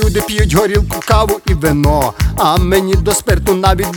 люди п'ють горілку, каву і вино, а мені до спирту навіть